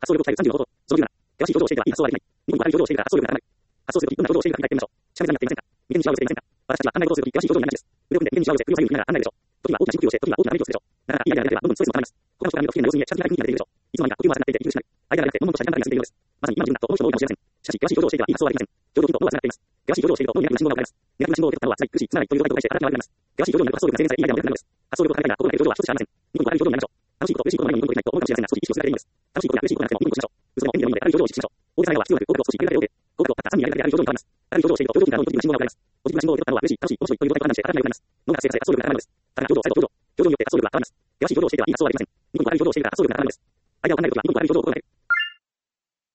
発想力を伝える30のこと。その9。険しい表情をしていてはいい発想はできない。日本語悪い表情をしているから発想力が上がらない。発想するとき、どんな表情をしているか考えてみましょう。しかめさんやっていませんか。眉間にシワを寄せていませんか。私たちは案内事をするとき、険しい表情になりがちです。腕を組んで眉間にシワを寄せ、首を左右に振りながら案内るでしょう。時には大きな深呼吸をして、時には大きな鼻息をするでしょう。なかなかいいアイデアが出れば、どんどんストレスも溜まります。他の人から見ると不機嫌な様子に近づきない雰囲気が出ているでしょう。いつの間にか呼吸も浅くなっていて息苦しくなる。アイデアがなくて、悶々とした時間が過ぎているようです。まさに今の自分だと思う人も多いかもしれません。しかし、険しい表情をしていてはいい発想はできません。情動筋と脳がつながっています。険しい表情をしていると脳にネガティブな信号が送られます。ネガティブな信号を受け取った脳は辛い、苦しい、つまらないという状態と対して働き回ります。険しい表情になると発想力が制限され、いいアイデアも出なくなるのです。発想力を高めたいな、心がける表情は一つしかありません。ニコニコ悪い表情になりましょう。楽しいこと、嬉しいことの前にニコニコできないと思うかもしれませんが、少し意識をするだけでいいのです。楽しいことや嬉しいことなくてもニコニコしましょう。嘘の演技の意味である表情を意識しましょう。大げさな笑顔は必要なく、語句と少し緩められて、語句とたった3ミリ間である表情に変わります。ある表情をしていると、表情筋から脳にポジティブな信号が送られます。ポジティブな信号を受け取った脳は嬉しい、楽しい、面白いという状態と判断して働きが良くなります。脳が活性化され発想力が上がるのです。ただ表情を再度表情によって発想力が変わります。険しい表情をしていてはいい発想はできません。ニコニコ悪い表情をしているから発想力が上がるのです。アイデアを考えるときはニコニコ悪い表情を心がける。